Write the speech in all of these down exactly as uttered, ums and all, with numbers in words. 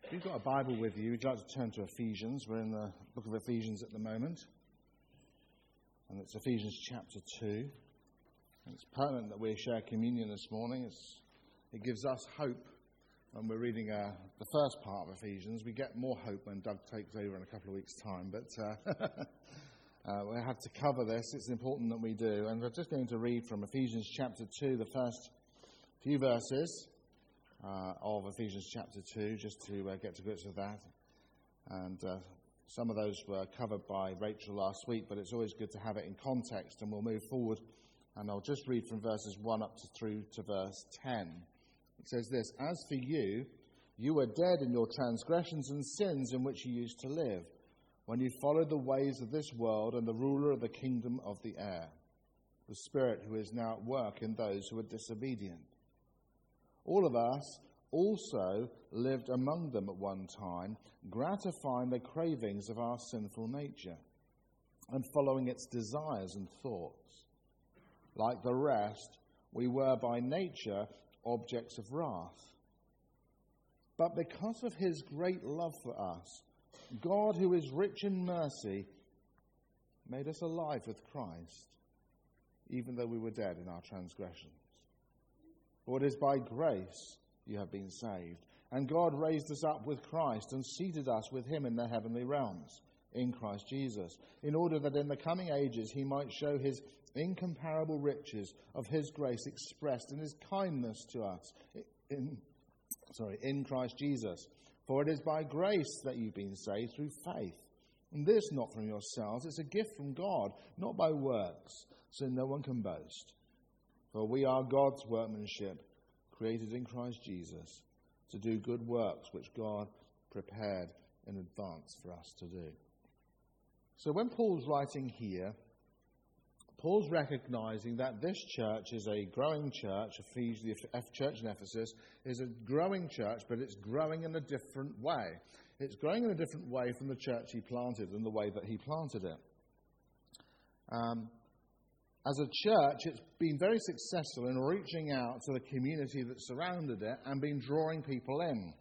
If you've got a Bible with you, would you like to turn to Ephesians? We're in the book of Ephesians at the moment. And it's Ephesians chapter two. And it's pertinent that we share communion this morning. It's, it gives us hope when we're reading uh, the first part of Ephesians. We get more hope when Doug takes over in a couple of weeks' time. But uh, uh, we have to cover this. It's important that we do. And we're just going to read from Ephesians chapter two, the first few verses. Uh, of Ephesians chapter two, just to uh, get to grips with that. And uh, some of those were covered by Rachel last week, but it's always good to have it in context, and we'll move forward. And I'll just read from verses one up to through to verse ten. It says this: "As for you, you were dead in your transgressions and sins in which you used to live, when you followed the ways of this world and the ruler of the kingdom of the air, the Spirit who is now at work in those who are disobedient. All of us also lived among them at one time, gratifying the cravings of our sinful nature and following its desires and thoughts. Like the rest, we were by nature objects of wrath. But because of his great love for us, God, who is rich in mercy, made us alive with Christ, even though we were dead in our transgressions. For it is by grace you have been saved. And God raised us up with Christ and seated us with him in the heavenly realms, in Christ Jesus, in order that in the coming ages he might show his incomparable riches of his grace expressed in his kindness to us, in, sorry, in Christ Jesus. For it is by grace that you've been saved through faith. And this not from yourselves, it's a gift from God, not by works, so no one can boast. For we are God's workmanship, created in Christ Jesus, to do good works which God prepared in advance for us to do." So when Paul's writing here, Paul's recognizing that this church is a growing church. The church in Ephesus is a growing church, but it's growing in a different way. It's growing in a different way from the church he planted and the way that he planted it. Um, As a church, it's been very successful in reaching out to the community that surrounded it and been drawing people in.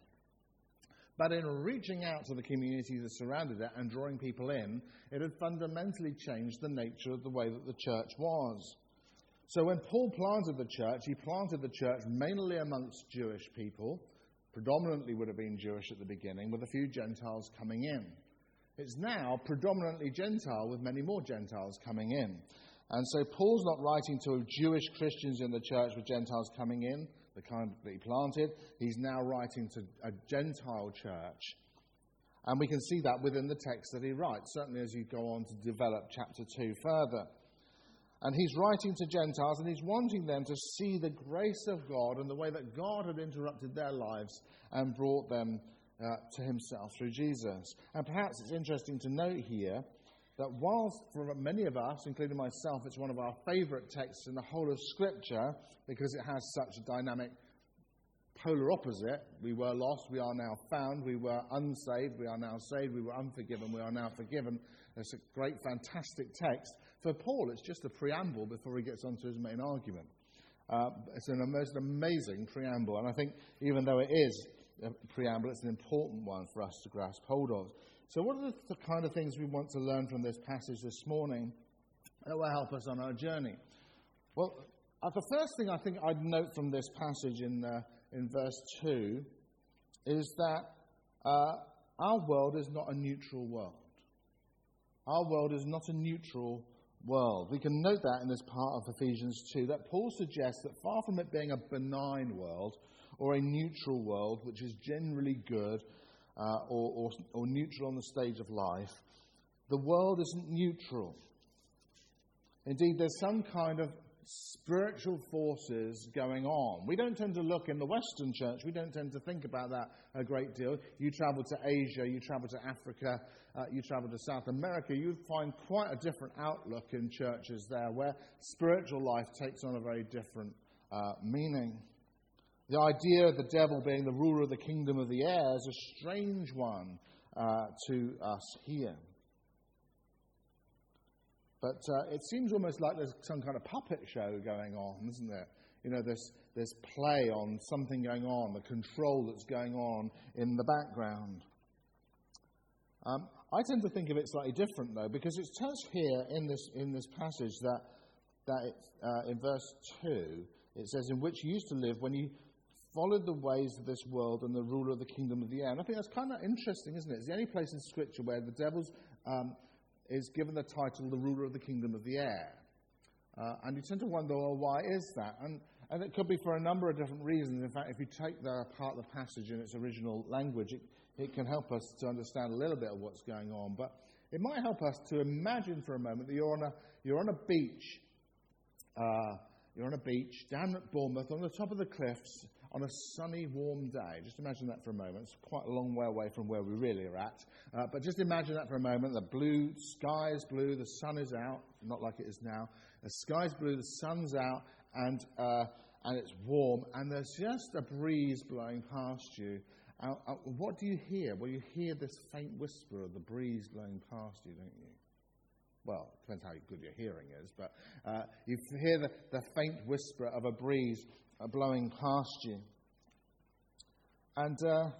But in reaching out to the community that surrounded it and drawing people in, it had fundamentally changed the nature of the way that the church was. So when Paul planted the church, he planted the church mainly amongst Jewish people, predominantly would have been Jewish at the beginning, with a few Gentiles coming in. It's now predominantly Gentile, with many more Gentiles coming in. And so Paul's not writing to Jewish Christians in the church with Gentiles coming in, the kind that he planted. He's now writing to a Gentile church. And we can see that within the text that he writes, certainly as you go on to develop chapter two further. And he's writing to Gentiles, and he's wanting them to see the grace of God and the way that God had interrupted their lives and brought them uh, to himself through Jesus. And perhaps it's interesting to note here that whilst for many of us, including myself, it's one of our favourite texts in the whole of Scripture because it has such a dynamic polar opposite. We were lost, we are now found. We were unsaved, we are now saved. We were unforgiven, we are now forgiven. It's a great, fantastic text. For Paul, it's just a preamble before he gets onto his main argument. Uh, it's an most amazing preamble, and I think even though it is a preamble, it's an important one for us to grasp hold of. So what are the kind of things we want to learn from this passage this morning that will help us on our journey? Well, uh, the first thing I think I'd note from this passage in uh, in verse two is that uh, our world is not a neutral world. Our world is not a neutral world. We can note that in this part of Ephesians two, that Paul suggests that far from it being a benign world or a neutral world, which is generally good, Uh, or, or, or neutral on the stage of life, the world isn't neutral. Indeed, there's some kind of spiritual forces going on. We don't tend to look in the Western church, we don't tend to think about that a great deal. You travel to Asia, you travel to Africa, uh, you travel to South America, you'd find quite a different outlook in churches there, where spiritual life takes on a very different uh, meaning. The idea of the devil being the ruler of the kingdom of the air is a strange one uh, to us here. But uh, it seems almost like there's some kind of puppet show going on, isn't there? you know, this, this play on something going on, the control that's going on in the background. Um, I tend to think of it slightly different, though, because it's touched here in this in this passage that that it, uh, in verse two, it says, "In which you used to live when you followed the ways of this world and the ruler of the kingdom of the air." And I think that's kind of interesting, isn't it? It's the only place in Scripture where the devil um, is given the title, the ruler of the kingdom of the air. Uh, and you tend to wonder, well, why is that? And, and it could be for a number of different reasons. In fact, if you take the part of the passage in its original language, it, it can help us to understand a little bit of what's going on. But it might help us to imagine for a moment that you're on a, you're on a beach. Uh, you're on a beach down at Bournemouth on the top of the cliffs on a sunny, warm day. Just imagine that for a moment. It's quite a long way away from where we really are at. Uh, but just imagine that for a moment. The blue sky is blue, the sun is out, not like it is now. The sky's blue, the sun's out, and uh, and it's warm, and there's just a breeze blowing past you. Uh, uh, what do you hear? Well, you hear this faint whisper of the breeze blowing past you, don't you? Well, it depends how good your hearing is, but uh, you hear the, the faint whisper of a breeze uh, blowing past you. And uh,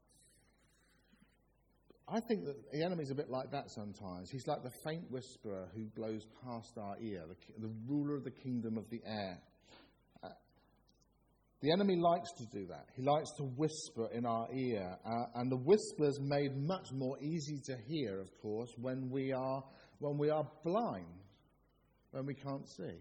I think that the enemy's a bit like that sometimes. He's like the faint whisperer who blows past our ear, the, the ruler of the kingdom of the air. Uh, the enemy likes to do that. He likes to whisper in our ear. Uh, and the whisper's made much more easy to hear, of course, when we are when we are blind, when we can't see.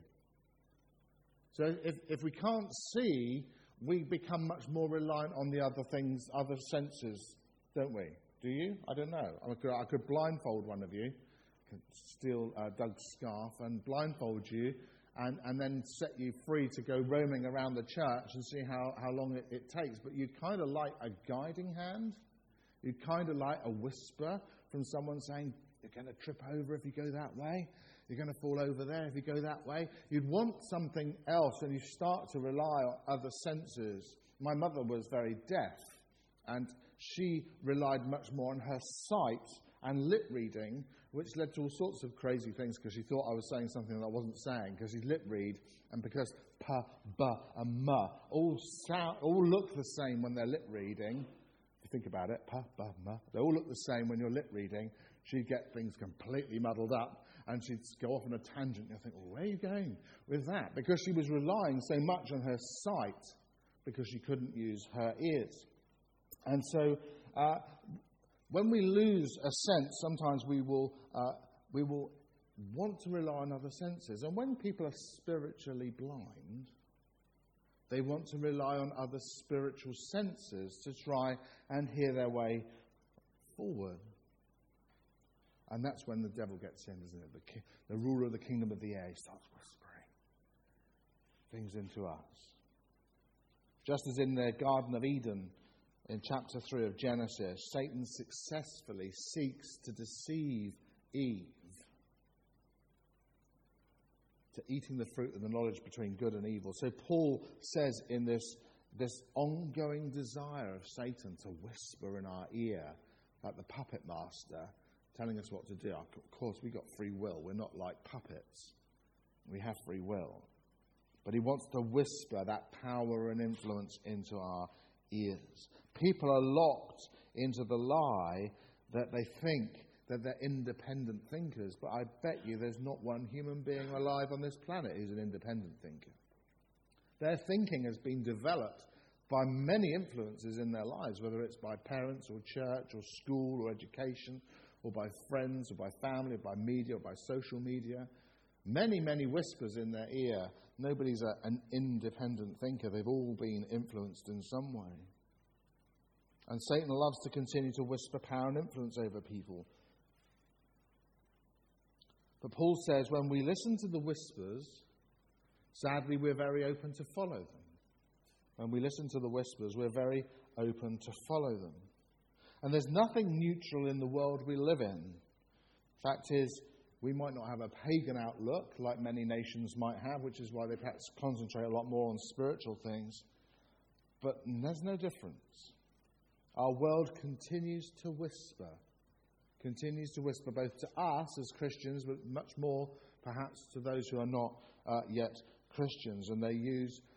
So if, if we can't see, we become much more reliant on the other things, other senses, don't we? Do you? I don't know. I could, I could blindfold one of you, could steal uh, Doug's scarf and blindfold you, and, and then set you free to go roaming around the church and see how, how long it, it takes. But you'd kind of like a guiding hand. You'd kind of like a whisper from someone saying, "You're going to trip over if you go that way. You're going to fall over there if you go that way." You'd want something else, and you start to rely on other senses. My mother was very deaf, and she relied much more on her sight and lip reading, which led to all sorts of crazy things because she thought I was saying something that I wasn't saying, because she'd lip read, and because pa, ba, and ma all sound, all look the same when they're lip reading. If you think about it, pa, ba, ma, they all look the same when you're lip reading. She'd get things completely muddled up, and she'd go off on a tangent. You think, well, where are you going with that? Because she was relying so much on her sight because she couldn't use her ears. And so uh, when we lose a sense, sometimes we will uh, we will want to rely on other senses. And when people are spiritually blind, they want to rely on other spiritual senses to try and hear their way forward. And that's when the devil gets in, isn't it? The, ki- the ruler of the kingdom of the air starts whispering things into us. Just as in the Garden of Eden, in chapter three of Genesis, Satan successfully seeks to deceive Eve to eating the fruit of the knowledge between good and evil. So Paul says in this, this ongoing desire of Satan to whisper in our ear, like the puppet master, telling us what to do. Of course, we've got free will. We're not like puppets. We have free will. But he wants to whisper that power and influence into our ears. People are locked into the lie that they think that they're independent thinkers. But I bet you there's not one human being alive on this planet who's an independent thinker. Their thinking has been developed by many influences in their lives, whether it's by parents or church or school or education, or by friends, or by family, or by media, or by social media. Many, many whispers in their ear. Nobody's a, an independent thinker. They've all been influenced in some way. And Satan loves to continue to whisper power and influence over people. But Paul says when we listen to the whispers, sadly, we're very open to follow them. When we listen to the whispers, we're very open to follow them. And there's nothing neutral in the world we live in. Fact is, we might not have a pagan outlook like many nations might have, which is why they perhaps concentrate a lot more on spiritual things. But there's no difference. Our world continues to whisper, continues to whisper both to us as Christians, but much more perhaps to those who are not uh, yet Christians. And they use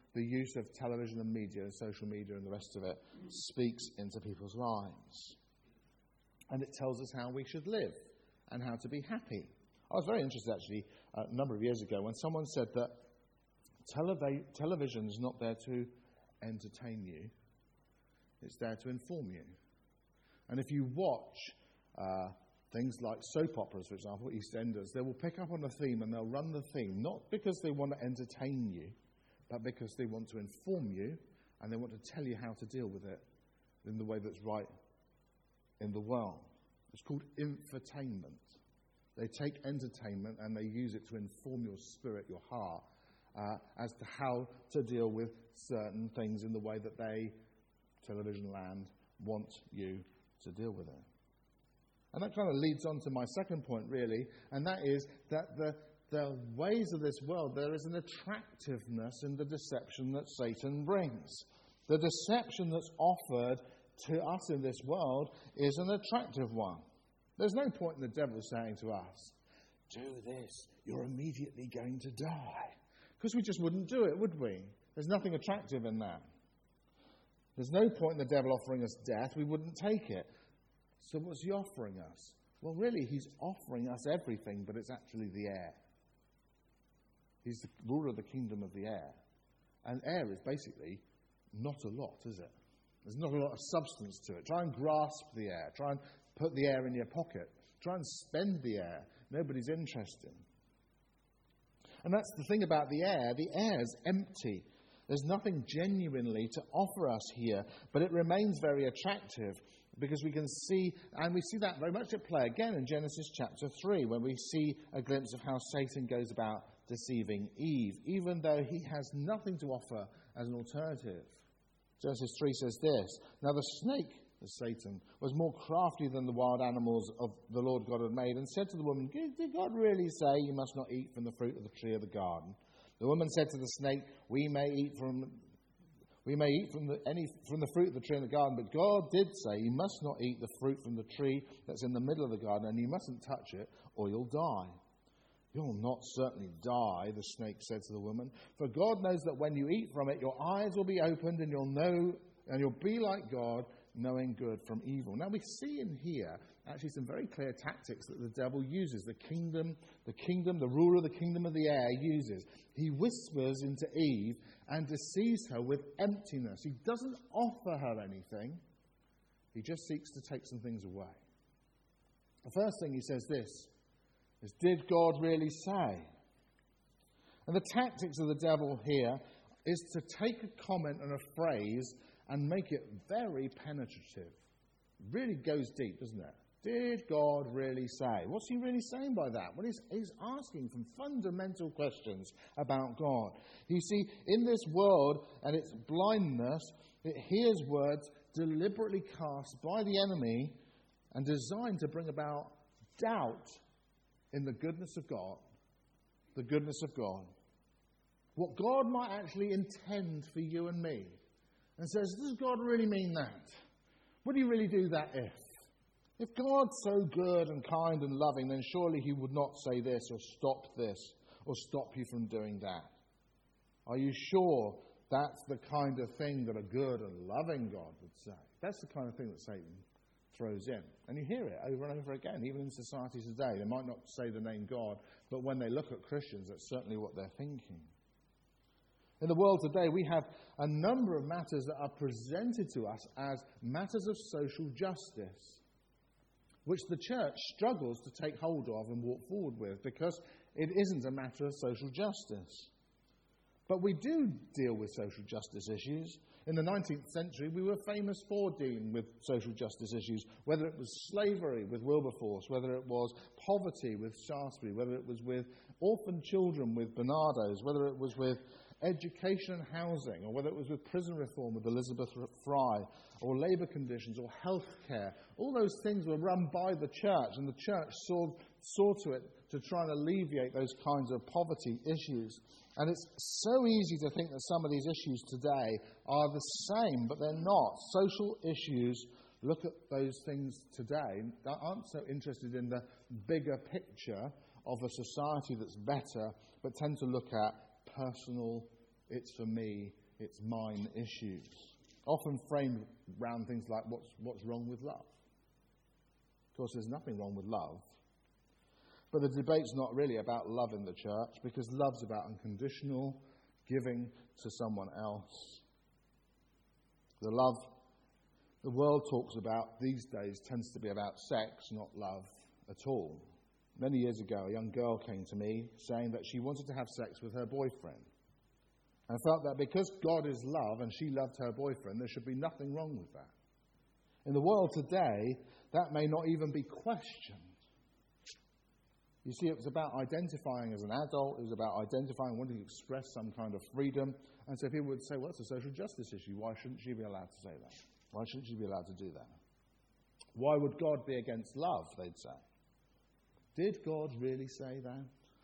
the use of television and media and social media and the rest of it speaks into people's lives. And it tells us how we should live and how to be happy. I was very interested, actually, uh, a number of years ago when someone said that telev- television is not there to entertain you. It's there to inform you. And if you watch uh, things like soap operas, for example, EastEnders, they will pick up on a theme and they'll run the theme, not because they want to entertain you, but because they want to inform you and they want to tell you how to deal with it in the way that's right in the world. It's called infotainment. They take entertainment and they use it to inform your spirit, your heart, uh, as to how to deal with certain things in the way that they, television land, want you to deal with it. And that kind of leads on to my second point, really, and that is that the, the ways of this world, there is an attractiveness in the deception that Satan brings. The deception that's offered to us in this world is an attractive one. There's no point in the devil saying to us, do this, you're immediately going to die. Because we just wouldn't do it, would we? There's nothing attractive in that. There's no point in the devil offering us death, we wouldn't take it. So what's he offering us? Well, really, he's offering us everything, but it's actually the air. He's the ruler of the kingdom of the air. And air is basically not a lot, is it? There's not a lot of substance to it. Try and grasp the air. Try and put the air in your pocket. Try and spend the air. Nobody's interested. And that's the thing about the air. The air is empty. There's nothing genuinely to offer us here, but it remains very attractive because we can see, and we see that very much at play again in Genesis chapter three, when we see a glimpse of how Satan goes about deceiving Eve, even though he has nothing to offer as an alternative. Genesis three says this, now the snake, Satan, was more crafty than the wild animals of the Lord God had made, and said to the woman, did God really say you must not eat from the fruit of the tree of the garden? The woman said to the snake, we may eat from we may eat from the any from the fruit of the tree in the garden, but God did say you must not eat the fruit from the tree that's in the middle of the garden, and you mustn't touch it, or you'll die. You'll not certainly die, the snake said to the woman, for God knows that when you eat from it, your eyes will be opened, and you'll know, and you'll be like God, knowing good from evil. Now we see in here actually some very clear tactics that the devil uses. The kingdom, the kingdom, the ruler of the kingdom of the air uses. He whispers into Eve and deceives her with emptiness. He doesn't offer her anything. He just seeks to take some things away. The first thing he says this is, did God really say? And the tactics of the devil here is to take a comment and a phrase and make it very penetrative. Really goes deep, doesn't it? Did God really say? What's he really saying by that? Well, he's, he's asking some fundamental questions about God. You see, in this world and its blindness, it hears words deliberately cast by the enemy and designed to bring about doubt in the goodness of God. The goodness of God. What God might actually intend for you and me. And says, does God really mean that? Would he really do that if? If God's so good and kind and loving, then surely he would not say this or stop this or stop you from doing that. Are you sure that's the kind of thing that a good and loving God would say? That's the kind of thing that Satan throws in. And you hear it over and over again, even in society today. They might not say the name God, but when they look at Christians, that's certainly what they're thinking. In the world today, we have a number of matters that are presented to us as matters of social justice, which the church struggles to take hold of and walk forward with because it isn't a matter of social justice. But we do deal with social justice issues. In the nineteenth century, we were famous for dealing with social justice issues, whether it was slavery with Wilberforce, whether it was poverty with Shaftesbury, whether it was with orphan children with Barnardo's, whether it was with education and housing, or whether it was with prison reform with Elizabeth Fry, or labour conditions, or health care. All those things were run by the church, and the church saw, saw to it to try and alleviate those kinds of poverty issues. And it's so easy to think that some of these issues today are the same, but they're not. Social issues look at those things today that aren't so interested in the bigger picture of a society that's better, but tend to look at personal, it's for me, it's mine issues, often framed around things like what's, what's wrong with love. Of course, there's nothing wrong with love. But the debate's not really about love in the church, because love's about unconditional giving to someone else. The love the world talks about these days tends to be about sex, not love at all. Many years ago, a young girl came to me saying that she wanted to have sex with her boyfriend, and felt that because God is love and she loved her boyfriend, there should be nothing wrong with that. In the world today, that may not even be questioned. You see, it was about identifying as an adult. It was about identifying, wanting to express some kind of freedom. And so people would say, well, it's a social justice issue. Why shouldn't she be allowed to say that? Why shouldn't she be allowed to do that? Why would God be against love, they'd say. Did God really say that?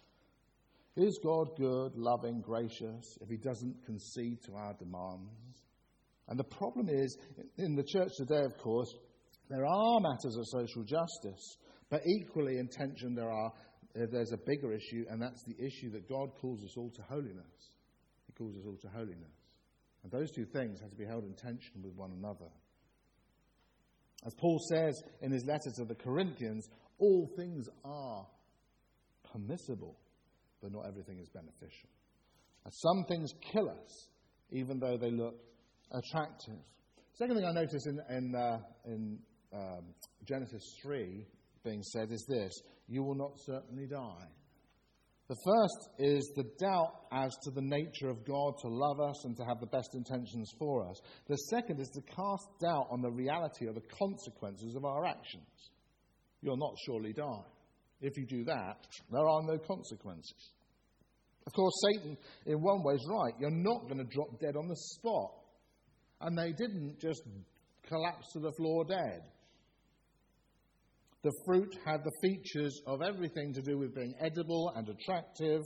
Is God good, loving, gracious, if he doesn't concede to our demands? And the problem is, in the church today, of course, there are matters of social justice, but equally in tension there are, there's a bigger issue, and that's the issue that God calls us all to holiness. He calls us all to holiness. And those two things have to be held in tension with one another. As Paul says in his letter to the Corinthians, all things are permissible, but not everything is beneficial. And some things kill us, even though they look attractive. Second thing I notice in, in, uh, in um, Genesis three being said is this: you will not certainly die. The first is the doubt as to the nature of God to love us and to have the best intentions for us. The second is to cast doubt on the reality of the consequences of our actions. You'll not surely die. If you do that, there are no consequences. Of course, Satan, in one way, is right. You're not going to drop dead on the spot. And they didn't just collapse to the floor dead. The fruit had the features of everything to do with being edible and attractive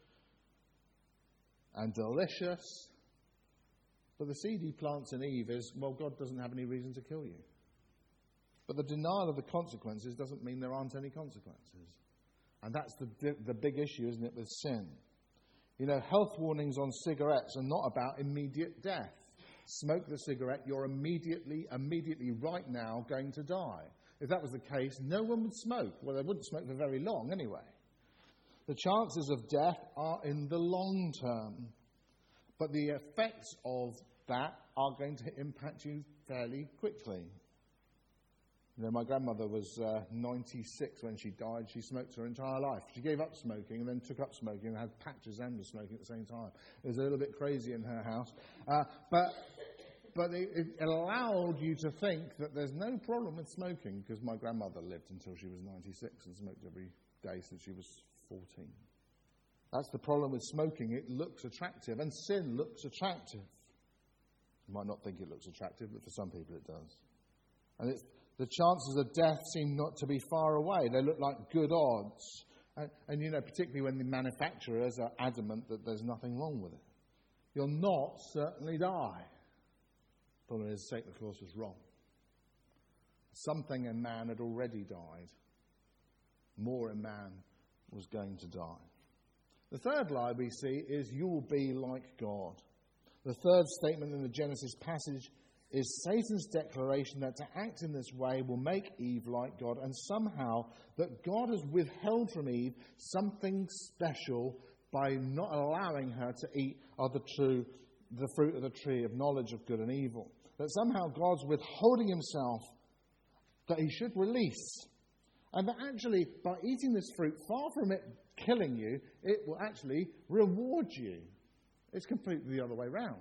and delicious. But the seed he plants in Eve is, well, God doesn't have any reason to kill you. But the denial of the consequences doesn't mean there aren't any consequences. And that's the, the big issue, isn't it, with sin. You know, health warnings on cigarettes are not about immediate death. Smoke the cigarette, you're immediately, immediately, right now, going to die. If that was the case, no one would smoke. Well, they wouldn't smoke for very long anyway. The chances of death are in the long term. But the effects of that are going to impact you fairly quickly. You know, my grandmother was uh, ninety-six when she died. She smoked her entire life. She gave up smoking and then took up smoking and had patches and was smoking at the same time. It was a little bit crazy in her house. Uh, but but it, it allowed you to think that there's no problem with smoking, because my grandmother lived until she was ninety-six and smoked every day since she was fourteen. That's the problem with smoking. It looks attractive, and sin looks attractive. You might not think it looks attractive, but for some people it does. And it's the chances of death seem not to be far away. They look like good odds. And, and, you know, particularly when the manufacturers are adamant that there's nothing wrong with it. You'll not certainly die. The problem is, Satan, of course, was wrong. Something in man had already died. More in man was going to die. The third lie we see is, you will be like God. The third statement in the Genesis passage is Satan's declaration that to act in this way will make Eve like God, and somehow that God has withheld from Eve something special by not allowing her to eat of the true, the fruit of the tree of knowledge of good and evil. That somehow God's withholding himself that he should release. And that actually, by eating this fruit, far from it killing you, it will actually reward you. It's completely the other way round.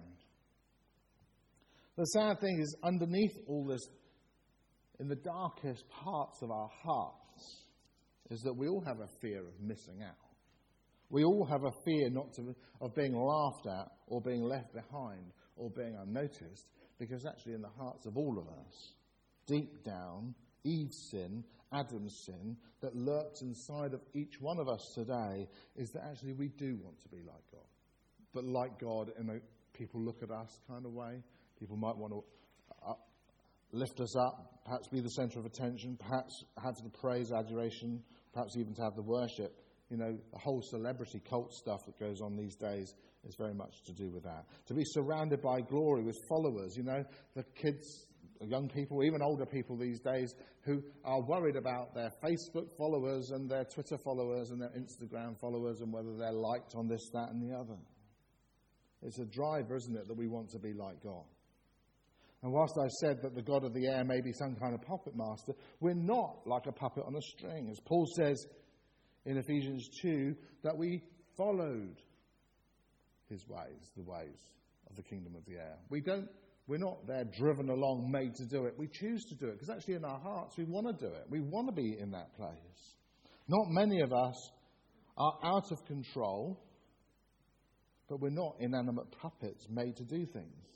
The sad thing is, underneath all this, in the darkest parts of our hearts, is that we all have a fear of missing out. We all have a fear not to, of being laughed at, or being left behind, or being unnoticed, because actually in the hearts of all of us, deep down, Eve's sin, Adam's sin, that lurks inside of each one of us today, is that actually we do want to be like God. But like God in a people look at us kind of way. People might want to uh, lift us up, perhaps be the centre of attention, perhaps have the praise, adoration, perhaps even to have the worship. you know, the whole celebrity cult stuff that goes on these days is very much to do with that. To be surrounded by glory with followers, you know, the kids, young people, even older people these days who are worried about their Facebook followers and their Twitter followers and their Instagram followers and whether they're liked on this, that and the other. It's a driver, isn't it, that we want to be like God. And whilst I've said that the God of the air may be some kind of puppet master, we're not like a puppet on a string. As Paul says in Ephesians two, that we followed his ways, the ways of the kingdom of the air. We don't, we're not there driven along, made to do it. We choose to do it because actually in our hearts we want to do it. We want to be in that place. Not many of us are out of control, but we're not inanimate puppets made to do things.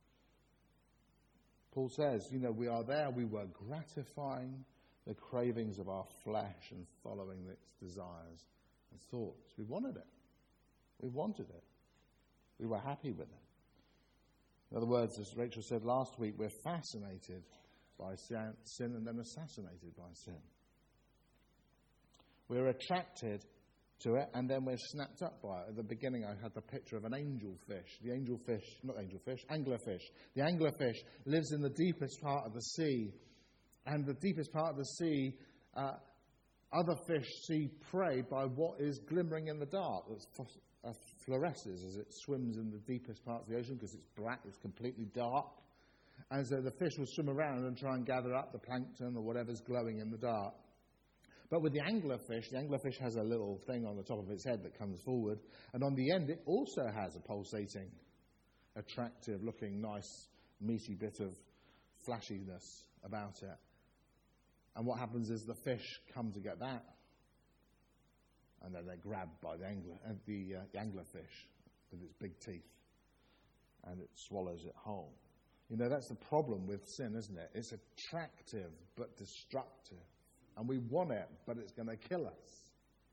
Paul says, you know, we are there, we were gratifying the cravings of our flesh and following its desires and thoughts. We wanted it. We wanted it. We were happy with it. In other words, as Rachel said last week, we're fascinated by sin and then assassinated by sin. We're attracted to it and then we're snapped up by it. At the beginning I had the picture of an angelfish. The angelfish, not angelfish, anglerfish. The anglerfish lives in the deepest part of the sea. And the deepest part of the sea, uh, other fish see prey by what is glimmering in the dark. It uh, fluoresces as it swims in the deepest parts of the ocean because it's black, it's completely dark. And so the fish will swim around and try and gather up the plankton or whatever's glowing in the dark. But with the anglerfish, the anglerfish has a little thing on the top of its head that comes forward. And on the end, it also has a pulsating, attractive looking, nice, meaty bit of flashiness about it. And what happens is the fish come to get that. And then they're grabbed by the, angler, uh, the, uh, the anglerfish with its big teeth. And it swallows it whole. You know, that's the problem with sin, isn't it? It's attractive but destructive. And we want it, but it's going to kill us.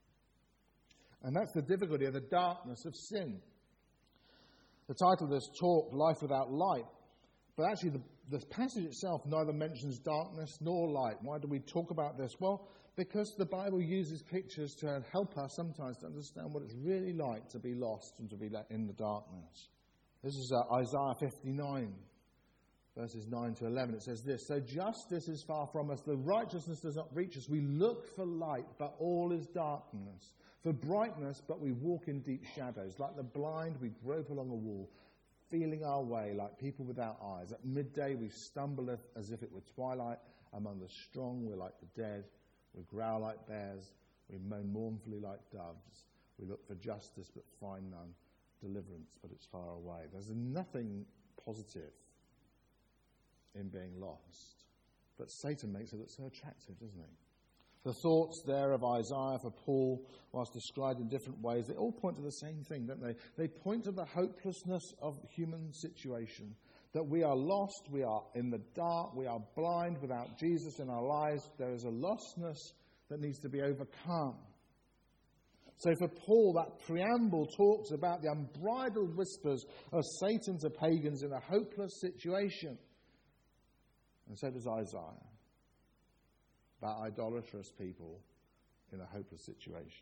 And that's the difficulty of the darkness of sin. The title of this talk, Life Without Light. But actually, the, the passage itself neither mentions darkness nor light. Why do we talk about this? Well, because the Bible uses pictures to help us sometimes to understand what it's really like to be lost and to be in the darkness. This is uh, Isaiah fifty-nine. Verses nine to eleven, it says this, so justice is far from us, the righteousness does not reach us. We look for light, but all is darkness. For brightness, but we walk in deep shadows. Like the blind, we grope along a wall, feeling our way like people without eyes. At midday, we stumble as if it were twilight. Among the strong, we're like the dead. We growl like bears. We moan mournfully like doves. We look for justice, but find none. Deliverance, but it's far away. There's nothing positive in being lost. But Satan makes it look so attractive, doesn't he? The thoughts there of Isaiah for Paul, whilst described in different ways, they all point to the same thing, don't they? They point to the hopelessness of the human situation. That we are lost, we are in the dark, we are blind without Jesus in our lives. There is a lostness that needs to be overcome. So for Paul, that preamble talks about the unbridled whispers of Satan to pagans in a hopeless situation. And so does Isaiah, about idolatrous people in a hopeless situation.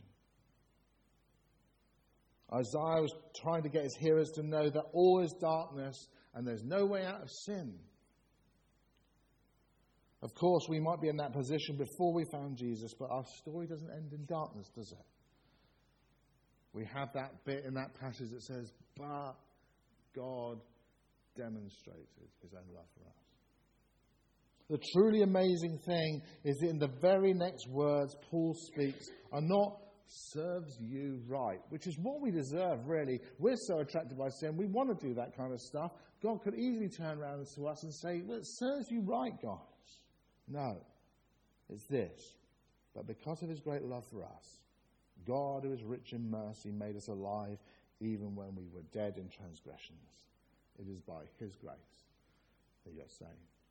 Isaiah was trying to get his hearers to know that all is darkness and there's no way out of sin. Of course, we might be in that position before we found Jesus, but our story doesn't end in darkness, does it? We have that bit in that passage that says, but God demonstrated his own love for us. The truly amazing thing is that in the very next words Paul speaks are not serves you right, which is what we deserve, really. We're so attracted by sin, we want to do that kind of stuff. God could easily turn around to us and say, well, it serves you right, guys. No, it's this. But because of his great love for us, God, who is rich in mercy, made us alive even when we were dead in transgressions. It is by his grace that you're saved.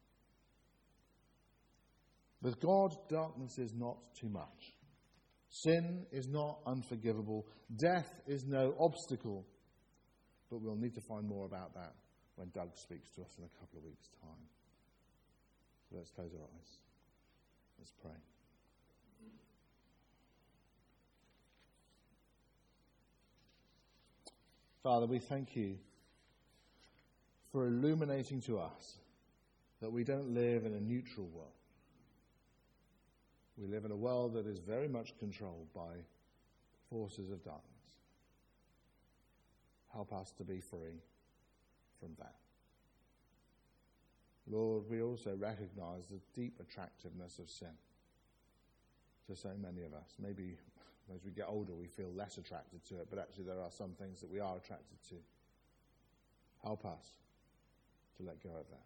With God, darkness is not too much. Sin is not unforgivable. Death is no obstacle. But we'll need to find more about that when Doug speaks to us in a couple of weeks' time. So let's close our eyes. Let's pray. Father, we thank you for illuminating to us that we don't live in a neutral world. We live in a world that is very much controlled by forces of darkness. Help us to be free from that. Lord, we also recognize the deep attractiveness of sin to so many of us. Maybe as we get older we feel less attracted to it, but actually there are some things that we are attracted to. Help us to let go of that.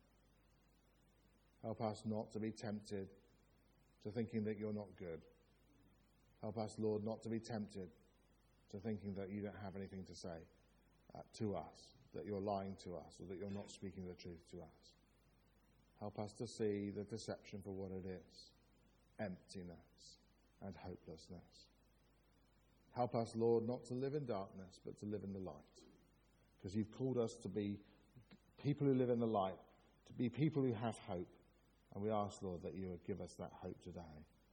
Help us not to be tempted to thinking that you're not good. Help us, Lord, not to be tempted to thinking that you don't have anything to say uh, to us, that you're lying to us, or that you're not speaking the truth to us. Help us to see the deception for what it is, emptiness and hopelessness. Help us, Lord, not to live in darkness, but to live in the light. Because you've called us to be people who live in the light, to be people who have hope. And we ask, Lord, that you would give us that hope today.